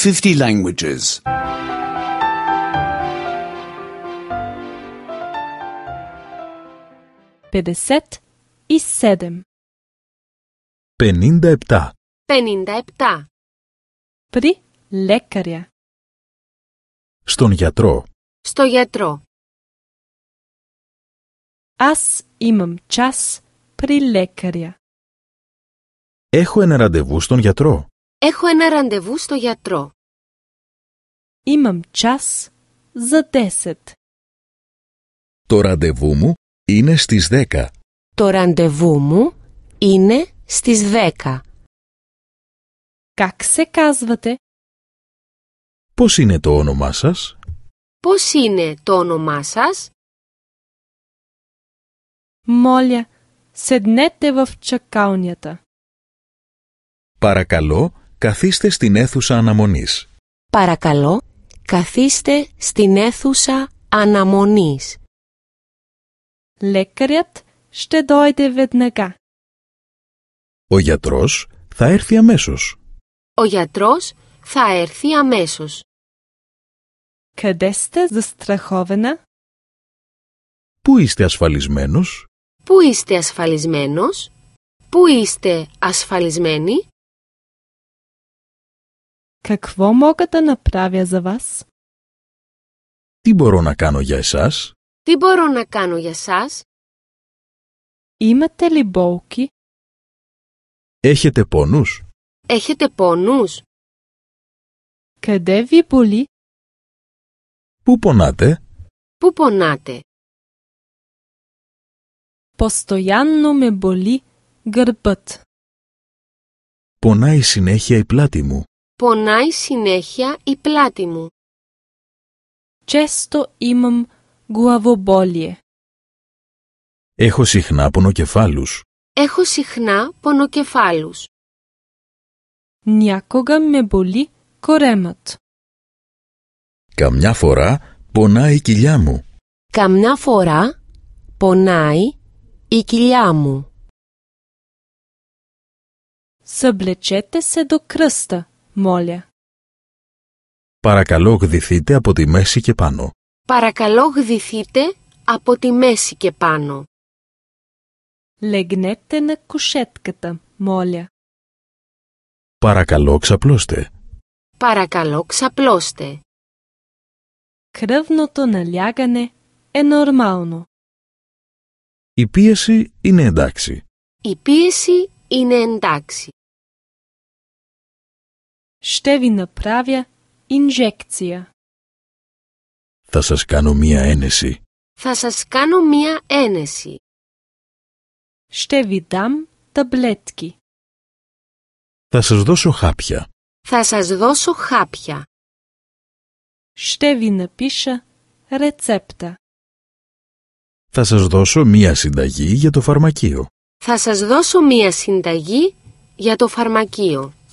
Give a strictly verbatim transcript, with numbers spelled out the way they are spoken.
fifty languages. πενήντα седем. πενήντα επτά. πενήντα επτά. При лекаря. Στον γιατρό. Στο γιατρό. Аз имам час при лекаря. Έχω ένα ραντεβού στον γιατρό. Έχω ένα ραντεβού στο γιατρό. Имам час за десет. Το ραντεβού μου είναι στις δέκα. Το ραντεβού μου είναι στις δέκα. Как се казвате? Πώς είναι το όνομά σας? Πώς είναι το όνομά σας? Моля, седнете в чакалнята. Παρακαλώ, καθίστε στην αίθουσα αναμονής. Παρακαλώ, καθίστε στην αίθουσα αναμονής. Лекарят ще дойде веднага. Ο γιατρός θα έρθει αμέσως. Ο γιατρός θα έρθει αμέσως. Къде сте застрахована? Πού είστε ασφαλισμένος? Πού είστε ασφαλισμένος? Πού είστε ασφαλισμένοι? Какво мога да направя за вас? Τι μπορώ να κάνω για εσάς? Τι μπορώ να κάνω για σας? Имате ли болки? Έχετε πόνους? Έχετε πόνους? Къде ви боли? Πού πονάτε? Πού πονάτε? Постоянно ме боли гърбът. Πονάει συνέχεια η πλάτη μου. Πονάει συνέχεια η πλάτη μου. Често имам главоболие. Έχω συχνά πονοκεφάλους. Έχω συχνά πονοκεφάλους. Някога ме боли коремът. Καμιά φορά πονάει η κοιλιά μου. Καμιά φορά πονάει η κοιλιά μου. Съблечете се до кръста, моля. Παρακαλώ γδυθείτε από τη μέση και πάνω. Παρακαλώ γδυθείτε από τη μέση και πάνω. Легнете на кушетката, моля. Παρακαλώ ξαπλώστε. Παρακαλώ ξαπλώστε. Кръвното налягане е нормално. Η πίεση είναι εντάξει. Η πίεση είναι εντάξει. Ще ви направя инжекция. Θα σας κάνω μία ένεση. Θα σας κάνω μία ένεση. Ще ви дам таблетки. Θα σας δώσω χάπια. Θα σας δώσω χάπια. Ще ви напиша рецепта. Θα σας δώσω μία συνταγή για το φαρμακείο. Θα σας δώσω μία συνταγή για το φαρμακείο.